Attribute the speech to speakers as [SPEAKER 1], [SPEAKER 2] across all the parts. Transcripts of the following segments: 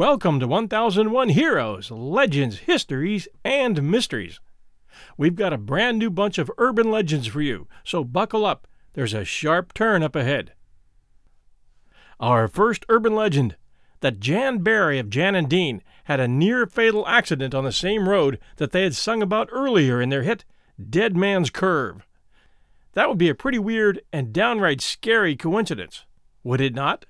[SPEAKER 1] Welcome to 1001 Heroes, Legends, Histories, and Mysteries. We've got a brand new bunch of urban legends for you, so buckle up. There's a sharp turn up ahead. Our first urban legend, that Jan Barry of Jan and Dean had a near-fatal accident on the same road that they had sung about earlier in their hit, Dead Man's Curve. That would be a pretty weird and downright scary coincidence, would it not?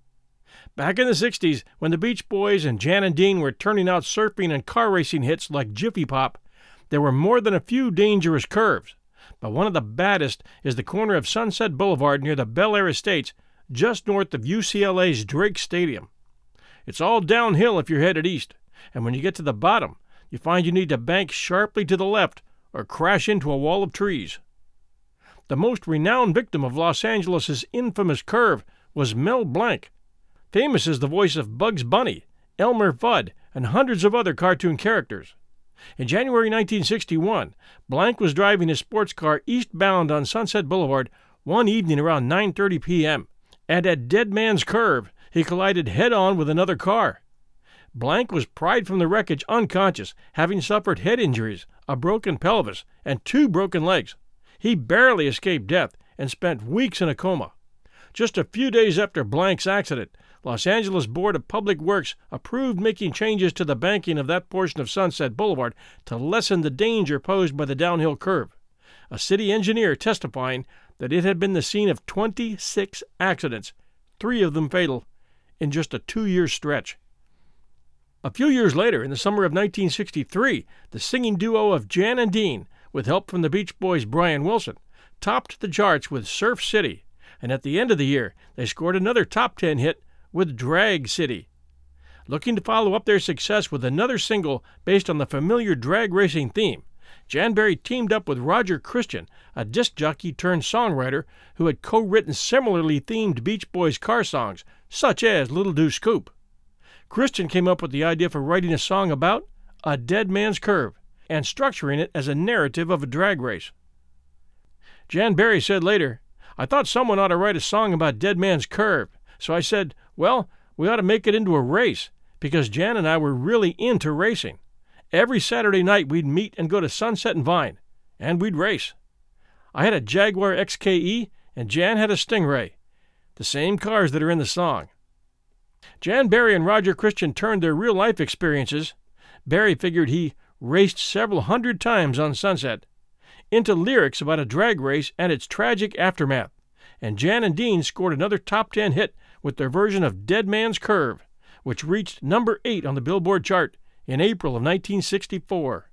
[SPEAKER 1] Back in the 60s, when the Beach Boys and Jan and Dean were turning out surfing and car racing hits like Jiffy Pop, there were more than a few dangerous curves, but one of the baddest is the corner of Sunset Boulevard near the Bel Air Estates, just north of UCLA's Drake Stadium. It's all downhill if you're headed east, and when you get to the bottom, you find you need to bank sharply to the left or crash into a wall of trees. The most renowned victim of Los Angeles' infamous curve was Mel Blanc, famous as the voice of Bugs Bunny, Elmer Fudd, and hundreds of other cartoon characters. In January 1961, Blanc was driving his sports car eastbound on Sunset Boulevard one evening around 9:30 p.m., and at Dead Man's Curve, he collided head-on with another car. Blanc was pried from the wreckage unconscious, having suffered head injuries, a broken pelvis, and 2 broken legs. He barely escaped death and spent weeks in a coma. Just a few days after Blanc's accident, Los Angeles Board of Public Works approved making changes to the banking of that portion of Sunset Boulevard to lessen the danger posed by the downhill curve, a city engineer testifying that it had been the scene of 26 accidents, 3 of them fatal, in just a 2-year stretch. A few years later, in the summer of 1963, the singing duo of Jan and Dean, with help from the Beach Boys' Brian Wilson, topped the charts with Surf City, and at the end of the year, they scored another top 10 hit with Drag City. Looking to follow up their success with another single based on the familiar drag racing theme, Jan Barry teamed up with Roger Christian, a disc jockey turned songwriter who had co-written similarly themed Beach Boys car songs, such as Little Deuce Coupe. Christian came up with the idea for writing a song about a dead man's curve and structuring it as a narrative of a drag race. Jan Barry said later, "I thought someone ought to write a song about Dead Man's Curve, so I said, well, we ought to make it into a race, because Jan and I were really into racing. Every Saturday night we'd meet and go to Sunset and Vine, and we'd race. I had a Jaguar XKE, and Jan had a Stingray, the same cars that are in the song." Jan Barry and Roger Christian turned their real-life experiences, Barry figured he raced several hundred times on Sunset, into lyrics about a drag race and its tragic aftermath, and Jan and Dean scored another top 10 hit with their version of Dead Man's Curve, which reached number 8 on the Billboard chart in April of 1964.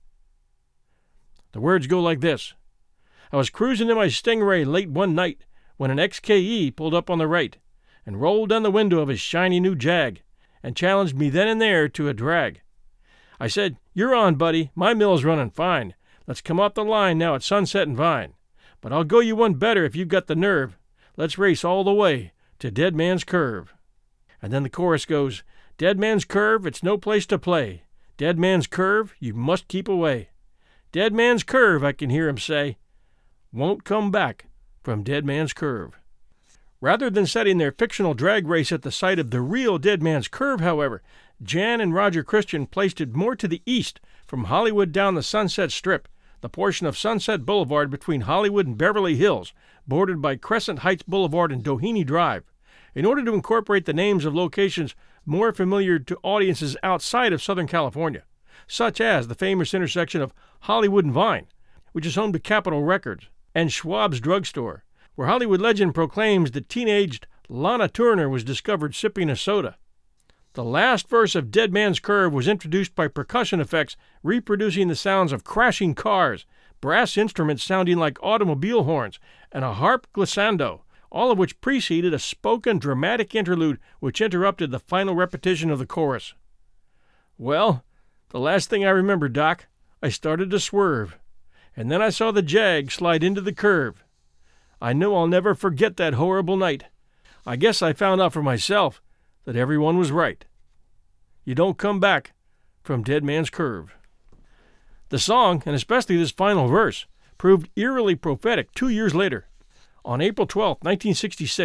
[SPEAKER 1] The words go like this: "I was cruising in my Stingray late one night when an XKE pulled up on the right and rolled down the window of his shiny new Jag and challenged me then and there to a drag. I said, 'You're on, buddy. My mill's running fine. Let's come off the line now at Sunset and Vine. But I'll go you one better if you've got the nerve. Let's race all the way to Dead Man's Curve.' And then the chorus goes, 'Dead Man's Curve, it's no place to play. Dead Man's Curve, you must keep away. Dead Man's Curve,' I can hear him say, 'won't come back from Dead Man's Curve.'" Rather than setting their fictional drag race at the site of the real Dead Man's Curve, however, Jan and Roger Christian placed it more to the east, from Hollywood down the Sunset Strip, the portion of Sunset Boulevard between Hollywood and Beverly Hills, bordered by Crescent Heights Boulevard and Doheny Drive, in order to incorporate the names of locations more familiar to audiences outside of Southern California, such as the famous intersection of Hollywood and Vine, which is home to Capitol Records, and Schwab's Drugstore, where Hollywood legend proclaims that teenaged Lana Turner was discovered sipping a soda. The last verse of Dead Man's Curve was introduced by percussion effects reproducing the sounds of crashing cars, brass instruments sounding like automobile horns, and a harp glissando, all of which preceded a spoken dramatic interlude which interrupted the final repetition of the chorus. Well, the last thing I remember, Doc, I started to swerve, and then I saw the Jag slide into the curve. I know I'll never forget that horrible night. I guess I found out for myself that everyone was right. You don't come back from Dead Man's Curve." The song, and especially this final verse, proved eerily prophetic 2 years later. On April 12, 1966,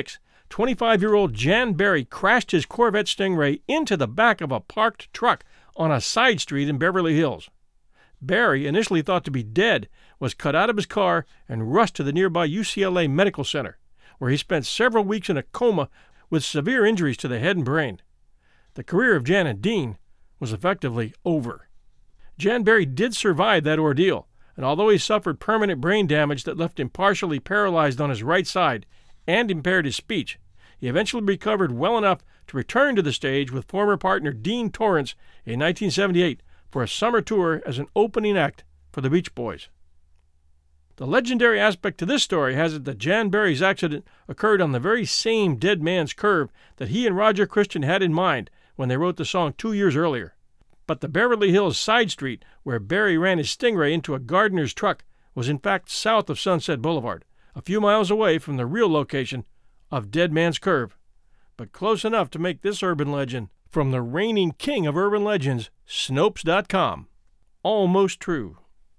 [SPEAKER 1] 25-year-old Jan Berry crashed his Corvette Stingray into the back of a parked truck on a side street in Beverly Hills. Berry, initially thought to be dead, was cut out of his car and rushed to the nearby UCLA Medical Center, where he spent several weeks in a coma with severe injuries to the head and brain. The career of Janet Dean was effectively over. Jan Berry did survive that ordeal, and although he suffered permanent brain damage that left him partially paralyzed on his right side and impaired his speech, he eventually recovered well enough to return to the stage with former partner Dean Torrance in 1978 for a summer tour as an opening act for the Beach Boys. The legendary aspect to this story has it that Jan Berry's accident occurred on the very same Dead Man's Curve that he and Roger Christian had in mind when they wrote the song 2 years earlier. But the Beverly Hills side street where Berry ran his Stingray into a gardener's truck was in fact south of Sunset Boulevard, a few miles away from the real location of Dead Man's Curve, but close enough to make this urban legend from the reigning king of urban legends, Snopes.com, almost true.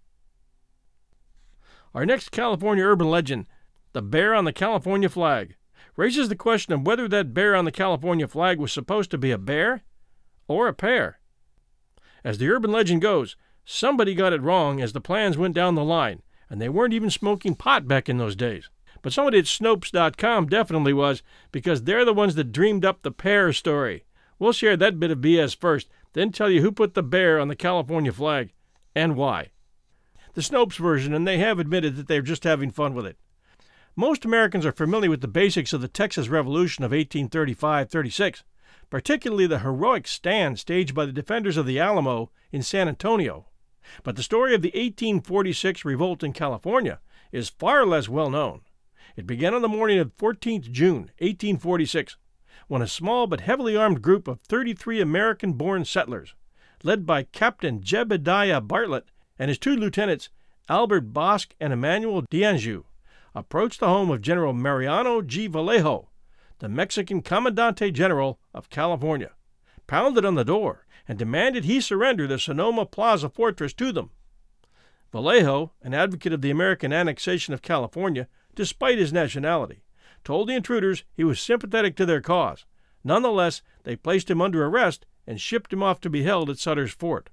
[SPEAKER 1] Our next California urban legend, the bear on the California flag, raises the question of whether that bear on the California flag was supposed to be a bear or a pear. As the urban legend goes, somebody got it wrong as the plans went down the line, and they weren't even smoking pot back in those days. But somebody at Snopes.com definitely was, because they're the ones that dreamed up the pear story. We'll share that bit of BS first, then tell you who put the bear on the California flag and why. The Snopes version, and they have admitted that they're just having fun with it. Most Americans are familiar with the basics of the Texas Revolution of 1835-36, particularly the heroic stand staged by the defenders of the Alamo in San Antonio. But the story of the 1846 revolt in California is far less well known. It began on the morning of 14th June, 1846, when a small but heavily armed group of 33 American-born settlers, led by Captain Jebediah Bartlett and his 2 lieutenants, Albert Bosque and Emmanuel D'Anjou, approached the home of General Mariano G. Vallejo, the Mexican Comandante General of California, pounded on the door, and demanded he surrender the Sonoma Plaza fortress to them. Vallejo, an advocate of the American annexation of California, despite his nationality, told the intruders he was sympathetic to their cause. Nonetheless, they placed him under arrest and shipped him off to be held at Sutter's Fort.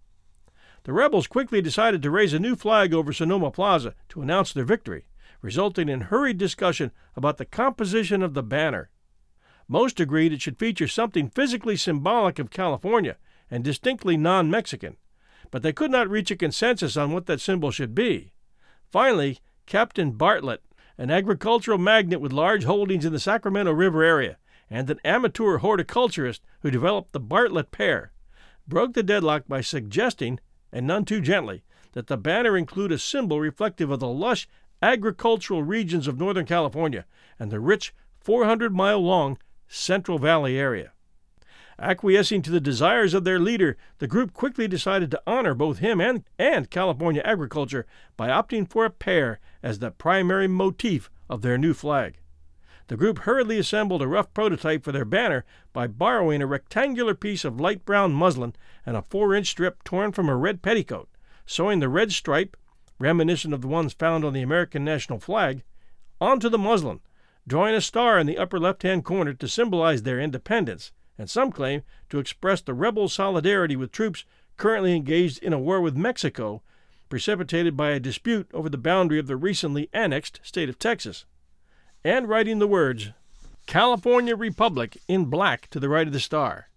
[SPEAKER 1] The rebels quickly decided to raise a new flag over Sonoma Plaza to announce their victory, resulting in hurried discussion about the composition of the banner. Most agreed it should feature something physically symbolic of California and distinctly non-Mexican, but they could not reach a consensus on what that symbol should be. Finally, Captain Bartlett, an agricultural magnate with large holdings in the Sacramento River area and an amateur horticulturist who developed the Bartlett pear, broke the deadlock by suggesting, and none too gently, that the banner include a symbol reflective of the lush agricultural regions of Northern California and the rich 400-mile-long Central Valley area. Acquiescing to the desires of their leader, the group quickly decided to honor both him and California agriculture by opting for a pear as the primary motif of their new flag. The group hurriedly assembled a rough prototype for their banner by borrowing a rectangular piece of light brown muslin and a 4-inch strip torn from a red petticoat, sewing the red stripe, reminiscent of the ones found on the American national flag, onto the muslin, drawing a star in the upper left-hand corner to symbolize their independence, and some claim to express the rebel solidarity with troops currently engaged in a war with Mexico, precipitated by a dispute over the boundary of the recently annexed state of Texas, and writing the words, California Republic, in black to the right of the star.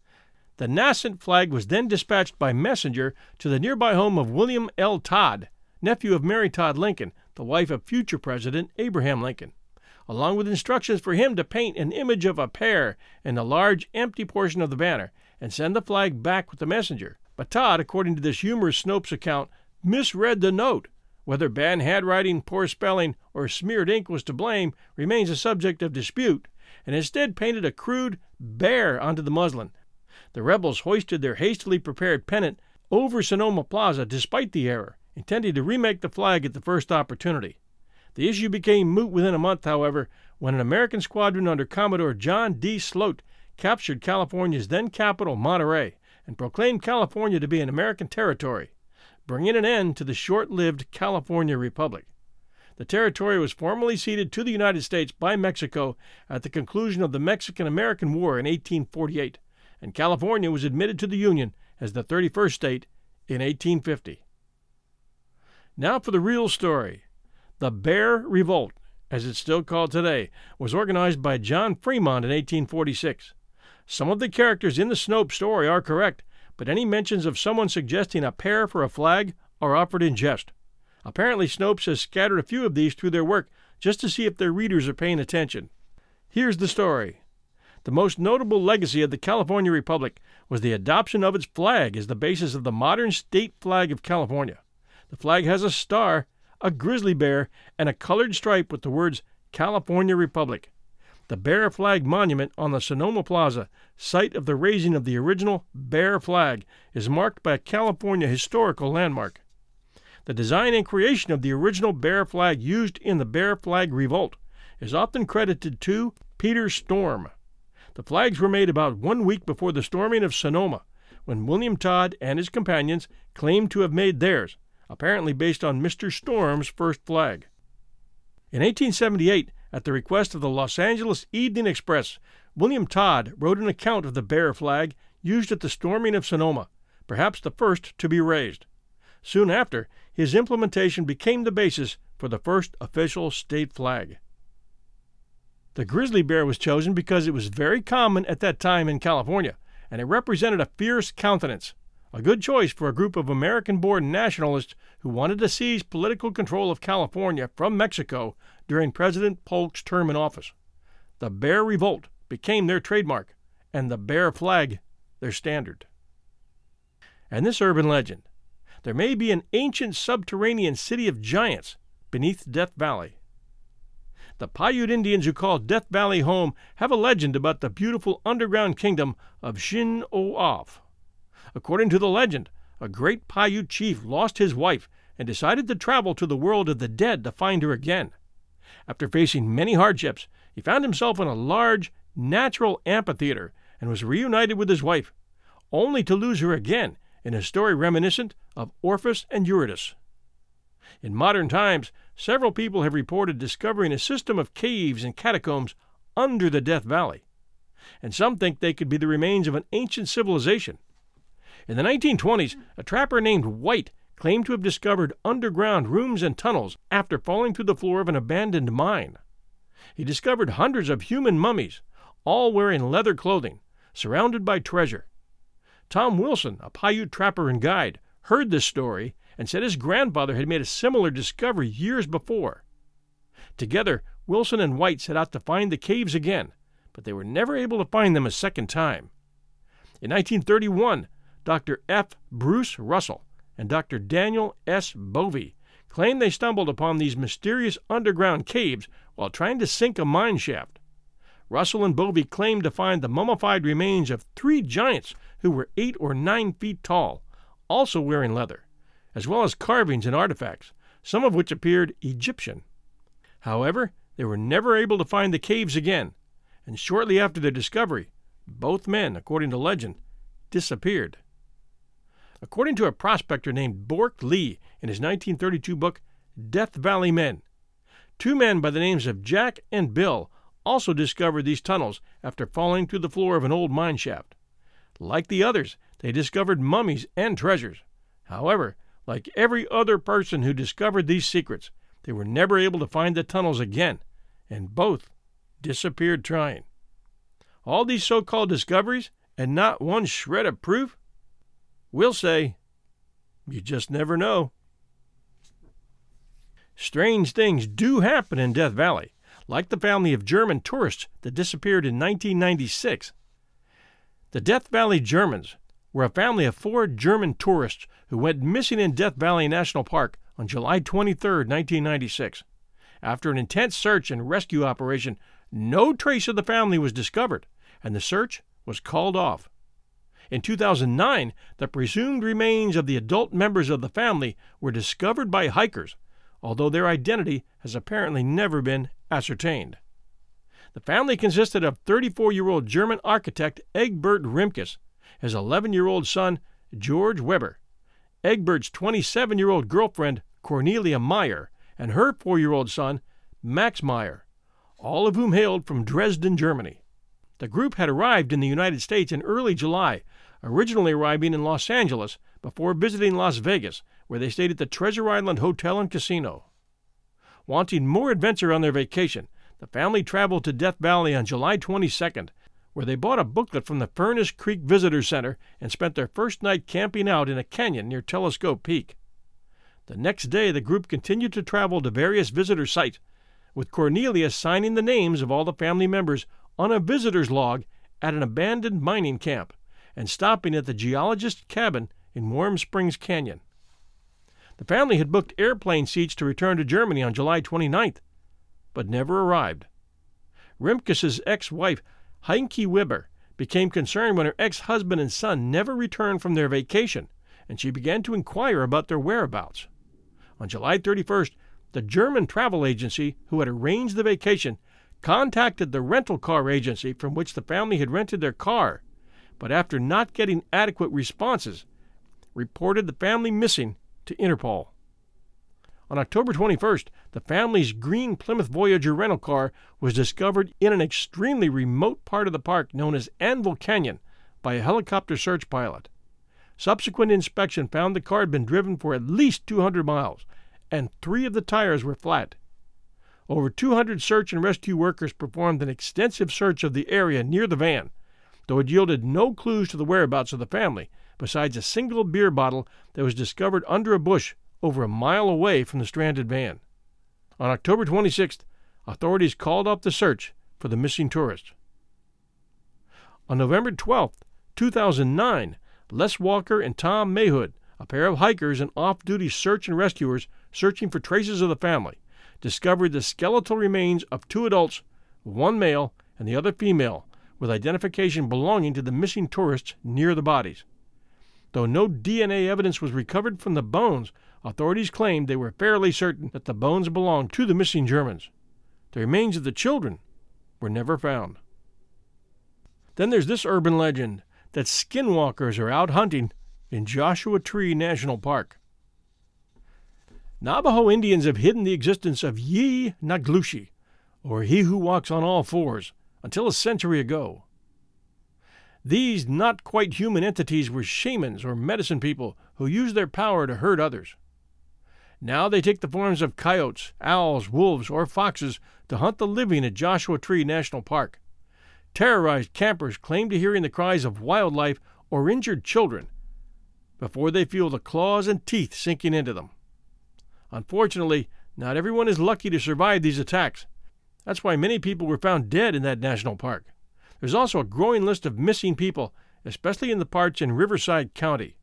[SPEAKER 1] The nascent flag was then dispatched by messenger to the nearby home of William L. Todd, nephew of Mary Todd Lincoln, the wife of future President Abraham Lincoln, along with instructions for him to paint an image of a pear in a large empty portion of the banner and send the flag back with the messenger. But Todd, according to this humorous Snopes account, misread the note. Whether bad handwriting, poor spelling, or smeared ink was to blame remains a subject of dispute, and instead painted a crude bear onto the muslin. The rebels hoisted their hastily prepared pennant over Sonoma Plaza despite the error, intending to remake the flag at the first opportunity. The issue became moot within a month, however, when an American squadron under Commodore John D. Sloat captured California's then capital, Monterey, and proclaimed California to be an American territory, bringing an end to the short-lived California Republic. The territory was formally ceded to the United States by Mexico at the conclusion of the Mexican-American War in 1848, and California was admitted to the Union as the 31st state in 1850. Now for the real story. The Bear Revolt, as it's still called today, was organized by John Fremont in 1846. Some of the characters in the Snopes story are correct, but any mentions of someone suggesting a pear for a flag are offered in jest. Apparently, Snopes has scattered a few of these through their work just to see if their readers are paying attention. Here's the story. The most notable legacy of the California Republic was the adoption of its flag as the basis of the modern state flag of California. The flag has a star, a grizzly bear, and a colored stripe with the words California Republic. The Bear Flag Monument on the Sonoma Plaza, site of the raising of the original Bear flag, is marked by a California historical landmark. The design and creation of the original Bear flag used in the Bear Flag Revolt is often credited to Peter Storm. The flags were made about 1 week before the storming of Sonoma, when William Todd and his companions claimed to have made theirs, apparently based on Mr. Storm's first flag. In 1878, at the request of the Los Angeles Evening Express, William Todd wrote an account of the Bear flag used at the storming of Sonoma, perhaps the first to be raised. Soon after, his implementation became the basis for the first official state flag. The grizzly bear was chosen because it was very common at that time in California, and it represented a fierce countenance, a good choice for a group of American-born nationalists who wanted to seize political control of California from Mexico during President Polk's term in office. The Bear Revolt became their trademark, and the Bear flag their standard. And this urban legend: there may be an ancient subterranean city of giants beneath Death Valley. The Paiute Indians who call Death Valley home have a legend about the beautiful underground kingdom of Shin-o-Av. According to the legend, a great Paiute chief lost his wife and decided to travel to the world of the dead to find her again. After facing many hardships, he found himself in a large, natural amphitheater and was reunited with his wife, only to lose her again in a story reminiscent of Orpheus and Eurydice. In modern times, several people have reported discovering a system of caves and catacombs under the Death Valley, and some think they could be the remains of an ancient civilization. In the 1920s, a trapper named White claimed to have discovered underground rooms and tunnels after falling through the floor of an abandoned mine. He discovered hundreds of human mummies, all wearing leather clothing, surrounded by treasure. Tom Wilson, a Paiute trapper and guide, heard this story and said his grandfather had made a similar discovery years before. Together, Wilson and White set out to find the caves again, but they were never able to find them a second time. In 1931, Dr. F. Bruce Russell and Dr. Daniel S. Bovey claimed they stumbled upon these mysterious underground caves while trying to sink a mine shaft. Russell and Bovey claimed to find the mummified remains of 3 giants who were 8 or 9 feet tall, also wearing leather, as well as carvings and artifacts, some of which appeared Egyptian. However, they were never able to find the caves again, and shortly after their discovery, both men, according to legend, disappeared. According to a prospector named Bork Lee in his 1932 book, Death Valley Men, 2 men by the names of Jack and Bill also discovered these tunnels after falling through the floor of an old mine shaft. Like the others, they discovered mummies and treasures. However, like every other person who discovered these secrets, they were never able to find the tunnels again, and both disappeared trying. All these so-called discoveries, and not one shred of proof? We'll say, you just never know. Strange things do happen in Death Valley, like the family of German tourists that disappeared in 1996. The Death Valley Germans were a family of 4 German tourists who went missing in Death Valley National Park on July 23, 1996. After an intense search and rescue operation, no trace of the family was discovered, and the search was called off. In 2009, the presumed remains of the adult members of the family were discovered by hikers, although their identity has apparently never been ascertained. The family consisted of 34-year-old German architect Egbert Rimkus, his 11-year-old son George Weber, Egbert's 27-year-old girlfriend Cornelia Meyer, and her 4-year-old son, Max Meyer, all of whom hailed from Dresden, Germany. The group had arrived in the United States in early July, originally arriving in Los Angeles before visiting Las Vegas, where they stayed at the Treasure Island Hotel and Casino. Wanting more adventure on their vacation, the family traveled to Death Valley on July 22nd, where they bought a booklet from the Furnace Creek Visitor Center and spent their first night camping out in a canyon near Telescope Peak. The next day, the group continued to travel to various visitor sites, with Cornelia signing the names of all the family members on a visitor's log at an abandoned mining camp and stopping at the geologist's cabin in Warm Springs Canyon. The family had booked airplane seats to return to Germany on July 29th, but never arrived. Rimkus's ex-wife, Heinke Weber, became concerned when her ex-husband and son never returned from their vacation, and she began to inquire about their whereabouts. On July 31st, the German travel agency who had arranged the vacation contacted the rental car agency from which the family had rented their car, but after not getting adequate responses, reported the family missing to Interpol. On October 21st, the family's green Plymouth Voyager rental car was discovered in an extremely remote part of the park known as Anvil Canyon by a helicopter search pilot. Subsequent inspection found the car had been driven for at least 200 miles, and 3 of the tires were flat. Over 200 search and rescue workers performed an extensive search of the area near the van, though it yielded no clues to the whereabouts of the family, besides a single beer bottle that was discovered under a bush over a mile away from the stranded van. On October 26th, authorities called off the search for the missing tourists. On November 12th, 2009, Les Walker and Tom Mayhood, a pair of hikers and off-duty search and rescuers searching for traces of the family, discovered the skeletal remains of 2 adults, 1 male and the other female, with identification belonging to the missing tourists near the bodies. Though no DNA evidence was recovered from the bones, authorities claimed they were fairly certain that the bones belonged to the missing Germans. The remains of the children were never found. Then there's this urban legend that skinwalkers are out hunting in Joshua Tree National Park. Navajo Indians have hidden the existence of Yi-Naglushi, or he who walks on all fours, until a century ago. These not-quite-human entities were shamans or medicine people who used their power to hurt others. Now they take the forms of coyotes, owls, wolves, or foxes to hunt the living at Joshua Tree National Park. Terrorized campers claim to hearing the cries of wildlife or injured children before they feel the claws and teeth sinking into them. Unfortunately, not everyone is lucky to survive these attacks. That's why many people were found dead in that national park. There's also a growing list of missing people, especially in the parts in Riverside County.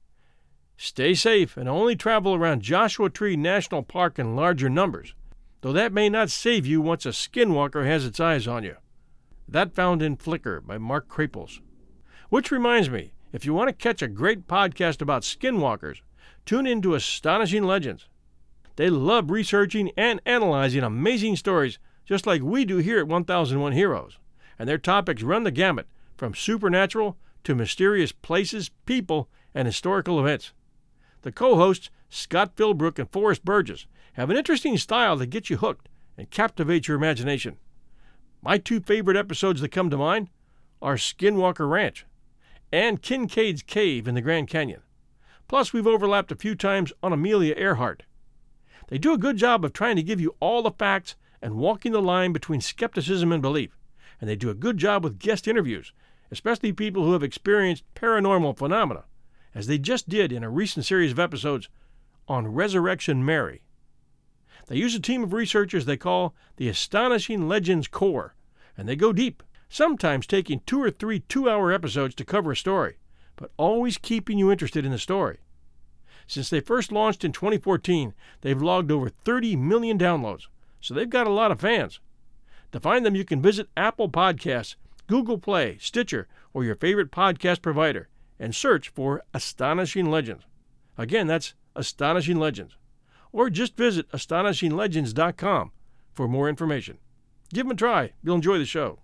[SPEAKER 1] Stay safe and only travel around Joshua Tree National Park in larger numbers, though that may not save you once a skinwalker has its eyes on you. That found in Flickr by Mark Krapels. Which reminds me, if you want to catch a great podcast about skinwalkers, tune in to Astonishing Legends. They love researching and analyzing amazing stories just like we do here at 1001 Heroes, and their topics run the gamut from supernatural to mysterious places, people, and historical events. The co-hosts, Scott Philbrook and Forrest Burgess, have an interesting style that gets you hooked and captivates your imagination. My 2 favorite episodes that come to mind are Skinwalker Ranch and Kincaid's Cave in the Grand Canyon. Plus, we've overlapped a few times on Amelia Earhart. They do a good job of trying to give you all the facts and walking the line between skepticism and belief, and they do a good job with guest interviews, especially people who have experienced paranormal phenomena, as they just did in a recent series of episodes on Resurrection Mary. They use a team of researchers they call the Astonishing Legends Corps, and they go deep, sometimes taking 2 or 3 2-hour episodes to cover a story, but always keeping you interested in the story. Since they first launched in 2014, they've logged over 30 million downloads, so they've got a lot of fans. To find them, you can visit Apple Podcasts, Google Play, Stitcher, or your favorite podcast provider, and search for Astonishing Legends. Again, that's Astonishing Legends. Or just visit astonishinglegends.com for more information. Give them a try. You'll enjoy the show.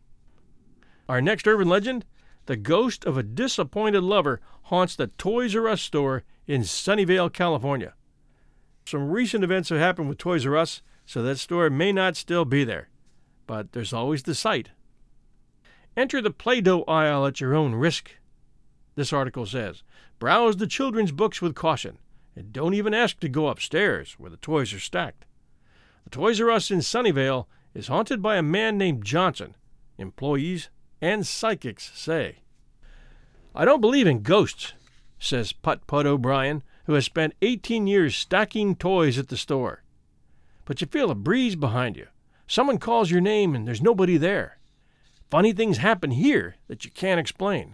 [SPEAKER 1] Our next urban legend: the ghost of a disappointed lover haunts the Toys R Us store in Sunnyvale, California. Some recent events have happened with Toys R Us, so that store may not still be there. But there's always the site. Enter the Play-Doh aisle at your own risk. This article says, browse the children's books with caution, and don't even ask to go upstairs where the toys are stacked. The Toys R Us in Sunnyvale is haunted by a man named Johnson, employees and psychics say. I don't believe in ghosts, says Putt-Putt O'Brien, who has spent 18 years stacking toys at the store. But you feel a breeze behind you. Someone calls your name and there's nobody there. Funny things happen here that you can't explain.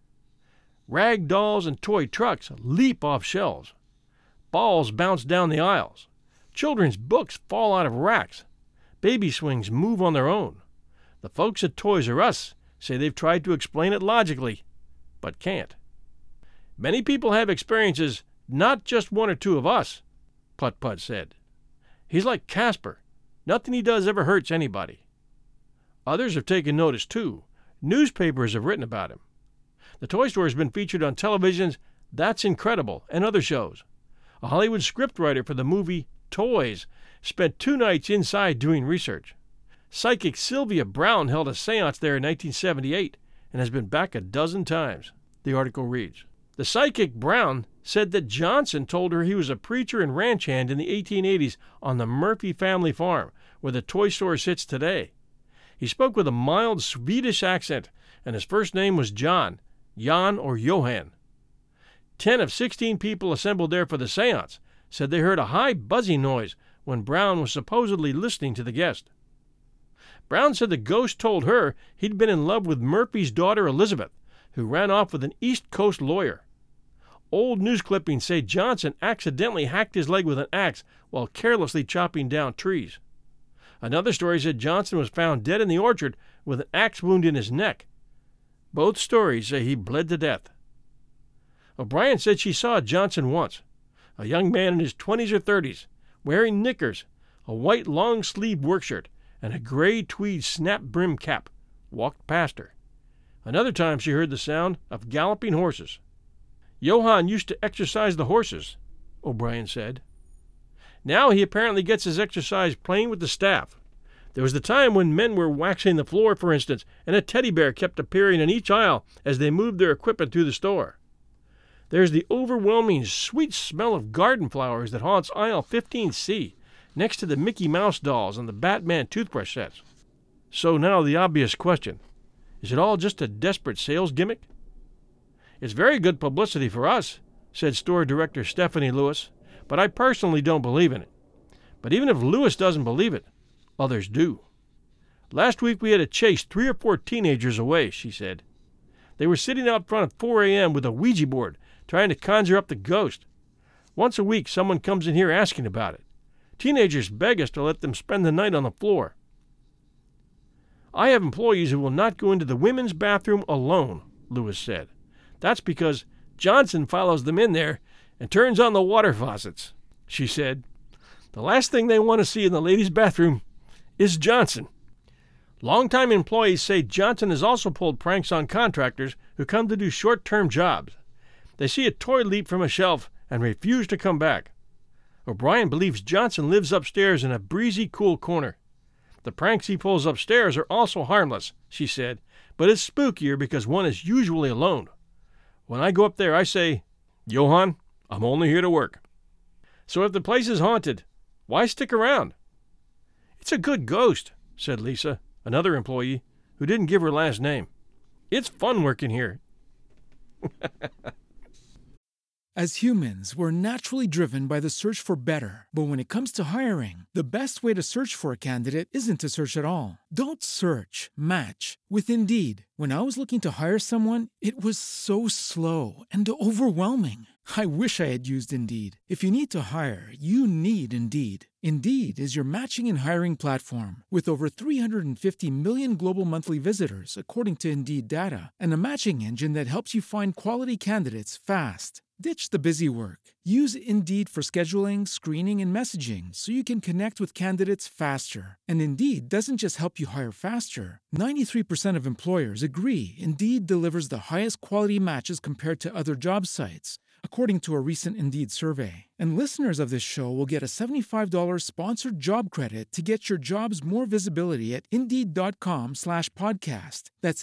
[SPEAKER 1] Rag dolls and toy trucks leap off shelves. Balls bounce down the aisles. Children's books fall out of racks. Baby swings move on their own. The folks at Toys R Us say they've tried to explain it logically, but can't. Many people have experiences, not just one or two of us, Putt-Putt said. He's like Casper. Nothing he does ever hurts anybody. Others have taken notice, too. Newspapers have written about him. The toy store has been featured on television's That's Incredible and other shows. A Hollywood scriptwriter for the movie Toys spent 2 nights inside doing research. Psychic Sylvia Browne held a seance there in 1978 and has been back a dozen times, the article reads. The psychic Browne said that Johnson told her he was a preacher and ranch hand in the 1880s on the Murphy family farm, where the toy store sits today. He spoke with a mild Swedish accent, and his first name was John, Jan or Johan. 10 of 16 people assembled there for the seance said they heard a high buzzing noise when Browne was supposedly listening to the guest. Browne said the ghost told her he'd been in love with Murphy's daughter Elizabeth, who ran off with an East Coast lawyer. Old news clippings say Johnson accidentally hacked his leg with an axe while carelessly chopping down trees. Another story said Johnson was found dead in the orchard with an axe wound in his neck. Both stories say he bled to death. O'Brien said she saw Johnson once, a young man in his 20s or 30s, wearing knickers, a white long-sleeved work shirt, and a gray tweed snap-brim cap, walked past her. Another time she heard the sound of galloping horses. Johann used to exercise the horses, O'Brien said. Now he apparently gets his exercise playing with the staff. There was the time when men were waxing the floor, for instance, and a teddy bear kept appearing in each aisle as they moved their equipment through the store. There's the overwhelming sweet smell of garden flowers that haunts aisle 15C, next to the Mickey Mouse dolls and the Batman toothbrush sets. So now the obvious question. Is it all just a desperate sales gimmick? It's very good publicity for us, said store director Stephanie Lewis, but I personally don't believe in it. But even if Lewis doesn't believe it, others do. Last week we had to chase 3 or 4 teenagers away, she said. They were sitting out front at 4 a.m. with a Ouija board, trying to conjure up the ghost. Once a week someone comes in here asking about it. Teenagers beg us to let them spend the night on the floor. I have employees who will not go into the women's bathroom alone, Lewis said. That's because Johnson follows them in there and turns on the water faucets, she said. The last thing they want to see in the ladies' bathroom is Johnson. Longtime employees say Johnson has also pulled pranks on contractors who come to do short-term jobs. They see a toy leap from a shelf and refuse to come back. O'Brien believes Johnson lives upstairs in a breezy, cool corner. The pranks he pulls upstairs are also harmless, she said, but it's spookier because one is usually alone. When I go up there, I say, Johann, I'm only here to work. So if the place is haunted, why stick around? It's a good ghost, said Lisa, another employee, who didn't give her last name. It's fun working here.
[SPEAKER 2] As humans, we're naturally driven by the search for better. But when it comes to hiring, the best way to search for a candidate isn't to search at all. Don't search, match with Indeed. When I was looking to hire someone, it was so slow and overwhelming. I wish I had used Indeed. If you need to hire, you need Indeed. Indeed is your matching and hiring platform with over 350 million global monthly visitors, according to Indeed data, and a matching engine that helps you find quality candidates fast. Ditch the busy work. Use Indeed for scheduling, screening, and messaging so you can connect with candidates faster. And Indeed doesn't just help you hire faster. 93% of employers agree Indeed delivers the highest quality matches compared to other job sites, according to a recent Indeed survey. And listeners of this show will get a $75 sponsored job credit to get your jobs more visibility at Indeed.com/podcast. That's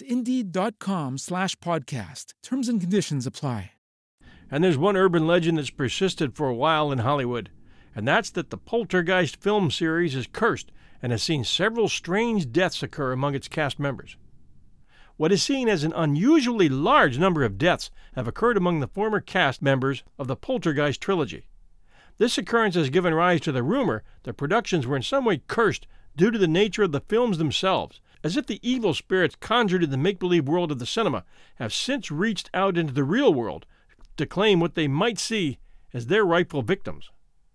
[SPEAKER 2] Indeed.com/podcast. Terms and conditions apply.
[SPEAKER 1] And there's one urban legend that's persisted for a while in Hollywood, and that's that the Poltergeist film series is cursed and has seen several strange deaths occur among its cast members. What is seen as an unusually large number of deaths have occurred among the former cast members of the Poltergeist trilogy. This occurrence has given rise to the rumor that productions were in some way cursed due to the nature of the films themselves, as if the evil spirits conjured in the make-believe world of the cinema have since reached out into the real world to claim what they might see as their rightful victims.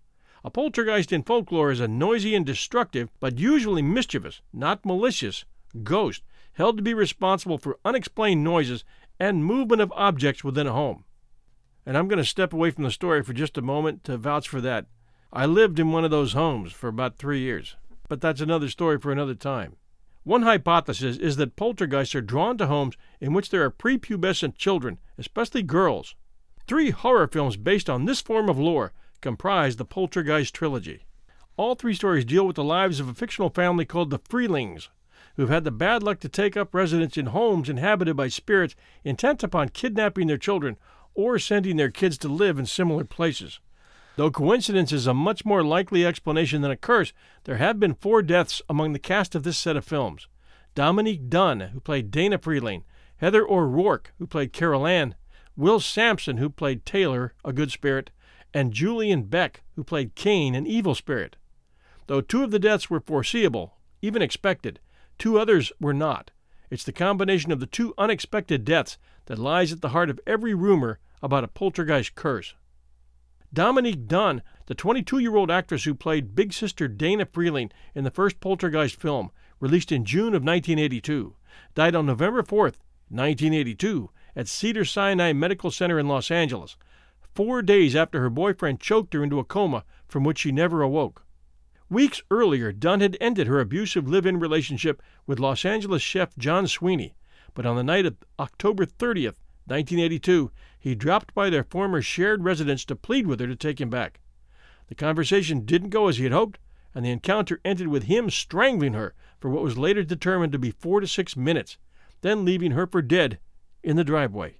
[SPEAKER 1] A poltergeist in folklore is a noisy and destructive, but usually mischievous, not malicious, ghost held to be responsible for unexplained noises and movement of objects within a home. And I'm going to step away from the story for just a moment to vouch for that. I lived in one of those homes for about 3 years, but that's another story for another time. One hypothesis is that poltergeists are drawn to homes in which there are prepubescent children, especially girls. 3 horror films based on this form of lore comprise the Poltergeist trilogy. All 3 stories deal with the lives of a fictional family called the Freelings, who've had the bad luck to take up residence in homes inhabited by spirits intent upon kidnapping their children or sending their kids to live in similar places. Though coincidence is a much more likely explanation than a curse, there have been 4 deaths among the cast of this set of films. Dominique Dunne, who played Dana Freeling, Heather O'Rourke, who played Carol Ann, Will Sampson, who played Taylor, a good spirit, and Julian Beck, who played Cain, an evil spirit. Though 2 of the deaths were foreseeable, even expected, 2 others were not. It's the combination of the 2 unexpected deaths that lies at the heart of every rumor about a poltergeist curse. Dominique Dunne, the 22-year-old actress who played Big Sister Dana Freeling in the first Poltergeist film, released in June of 1982, died on November 4th, 1982, at Cedars-Sinai Medical Center in Los Angeles, 4 days after her boyfriend choked her into a coma from which she never awoke. Weeks earlier, Dunne had ended her abusive live-in relationship with Los Angeles chef John Sweeney, but on the night of October 30th, 1982, he dropped by their former shared residence to plead with her to take him back. The conversation didn't go as he had hoped, and the encounter ended with him strangling her for what was later determined to be 4 to 6 minutes, then leaving her for dead in the driveway.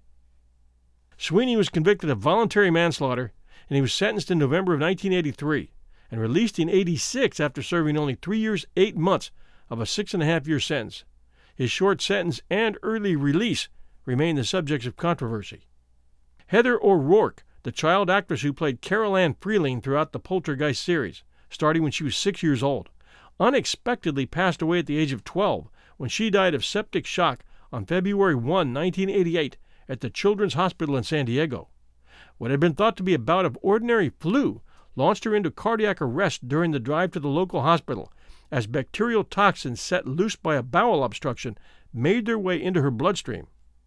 [SPEAKER 1] Sweeney was convicted of voluntary manslaughter, and he was sentenced in November of 1983 and released in 86 after serving only 3 years, 8 months of a 6.5-year sentence. His short sentence and early release remain the subjects of controversy. Heather O'Rourke, the child actress who played Carol Ann Freeling throughout the Poltergeist series, starting when she was 6 years old, unexpectedly passed away at the age of 12 when she died of septic shock on February 1, 1988, at the Children's Hospital in San Diego. What had been thought to be a bout of ordinary flu launched her into cardiac arrest during the drive to the local hospital, as bacterial toxins set loose by a bowel obstruction made their way into her bloodstream.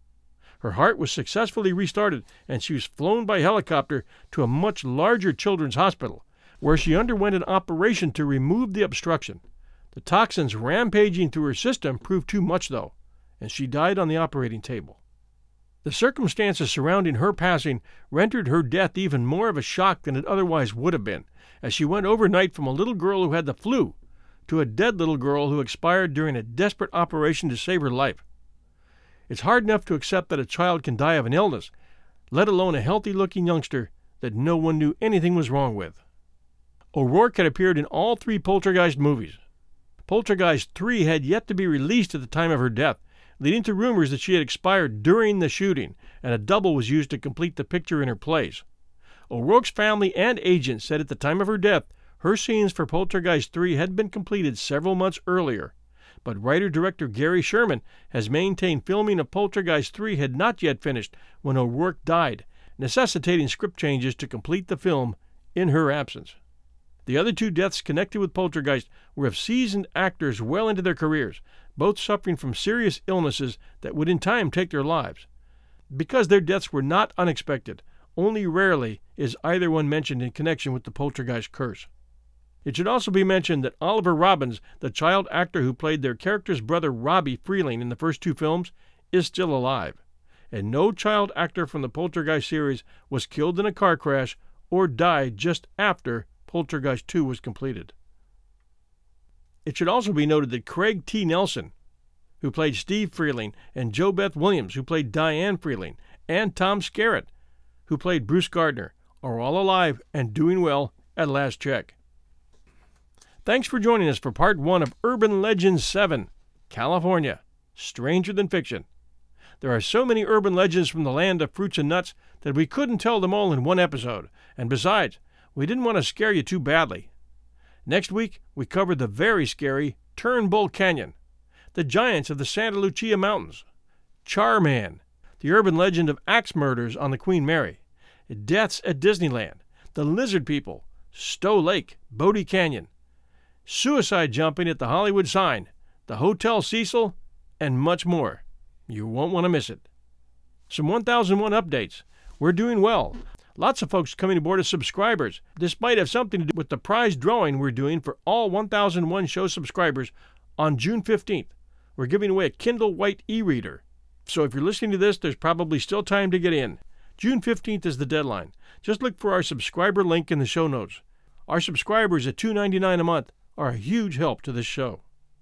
[SPEAKER 1] Her heart was successfully restarted, and she was flown by helicopter to a much larger children's hospital, where she underwent an operation to remove the obstruction. The toxins rampaging through her system proved too much, though, and she died on the operating table. The circumstances surrounding her passing rendered her death even more of a shock than it otherwise would have been, as she went overnight from a little girl who had the flu to a dead little girl who expired during a desperate operation to save her life. It's hard enough to accept that a child can die of an illness, let alone a healthy-looking youngster that no one knew anything was wrong with. O'Rourke had appeared in all 3 Poltergeist movies. Poltergeist 3 had yet to be released at the time of her death, leading to rumors that she had expired during the shooting, and a double was used to complete the picture in her place. O'Rourke's family and agent said at the time of her death, her scenes for Poltergeist 3 had been completed several months earlier, but writer-director Gary Sherman has maintained filming of Poltergeist 3 had not yet finished when O'Rourke died, necessitating script changes to complete the film in her absence. The other 2 deaths connected with Poltergeist were of seasoned actors well into their careers, both suffering from serious illnesses that would in time take their lives. Because their deaths were not unexpected, only rarely is either one mentioned in connection with the Poltergeist curse. It should also be mentioned that Oliver Robbins, the child actor who played their character's brother Robbie Freeling in the first 2 films, is still alive. and no child actor from the Poltergeist series was killed in a car crash or died just after Poltergeist 2 was completed. It should also be noted that Craig T. Nelson, who played Steve Freeling, and JoBeth Williams, who played Diane Freeling, and Tom Skerritt, who played Bruce Gardner, are all alive and doing well at last check. Thanks for joining us for Part 1 of Urban Legends 7, California, Stranger Than Fiction. There are so many urban legends from the land of fruits and nuts that we couldn't tell them all in one episode, and besides, we didn't want to scare you too badly. Next week, we covered the very scary Turnbull Canyon, the giants of the Santa Lucia Mountains, Charman, the urban legend of axe murders on the Queen Mary, deaths at Disneyland, the lizard people, Stowe Lake, Bodie Canyon, suicide jumping at the Hollywood Sign, the Hotel Cecil, and much more. You won't want to miss it. Some 1001 updates. We're doing well. Lots of folks coming aboard as subscribers. This might have something to do with the prize drawing we're doing for all 1001 show subscribers on June 15th. We're giving away a Kindle White e-reader. So if you're listening to this, there's probably still time to get in. June 15th is the deadline. Just look for our subscriber link in the show notes. Our subscribers at $2.99 a month are a huge help to this show.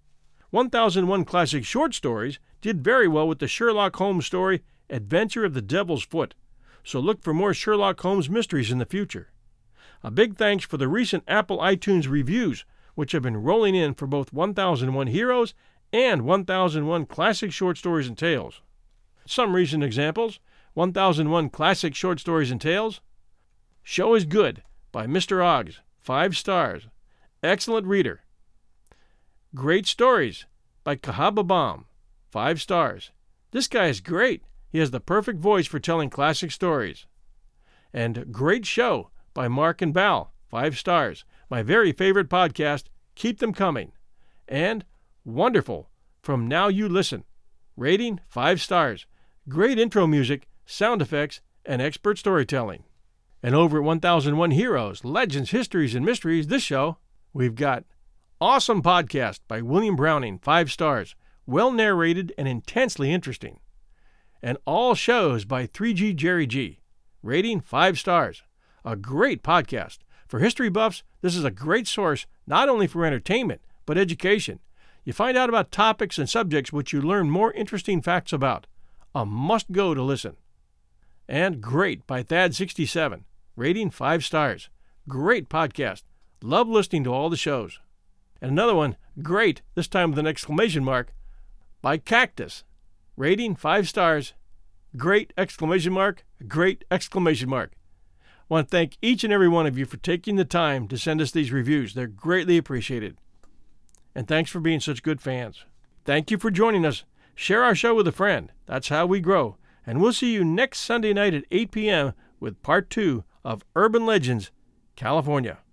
[SPEAKER 1] 1001 Classic Short Stories did very well with the Sherlock Holmes story Adventure of the Devil's Foot, so look for more Sherlock Holmes mysteries in the future. A big thanks for the recent Apple iTunes reviews, which have been rolling in for both 1001 Heroes and 1001 Classic Short Stories and Tales. Some recent examples: 1001 Classic Short Stories and Tales, Show is Good by Mr. Oggs, 5 stars. Excellent reader. Great Stories by Kahaba Bomb, 5 stars. This guy is great. He has the perfect voice for telling classic stories. And Great Show by Mark and Val, 5 stars. My very favorite podcast, Keep Them Coming. And Wonderful from Now You Listen. Rating 5 stars. Great intro music, sound effects, and expert storytelling. And over at 1001 Heroes, Legends, Histories, and Mysteries, this show, we've got Awesome Podcast by William Browning, 5 stars. Well narrated and intensely interesting. And All Shows by 3G Jerry G. Rating 5 stars. A great podcast. For history buffs, this is a great source not only for entertainment, but education. You find out about topics and subjects which you learn more interesting facts about. A must-go to listen. And Great by Thad67. Rating 5 stars. Great podcast. Love listening to all the shows. And another one, Great, this time with an exclamation mark, by Cactus. Rating 5 stars. Great exclamation mark. Great exclamation mark. I want to thank each and every one of you for taking the time to send us these reviews. They're greatly appreciated. And thanks for being such good fans. Thank you for joining us. Share our show with a friend. That's how we grow. And we'll see you next Sunday night at 8 p.m. with Part 2 of Urban Legends, California.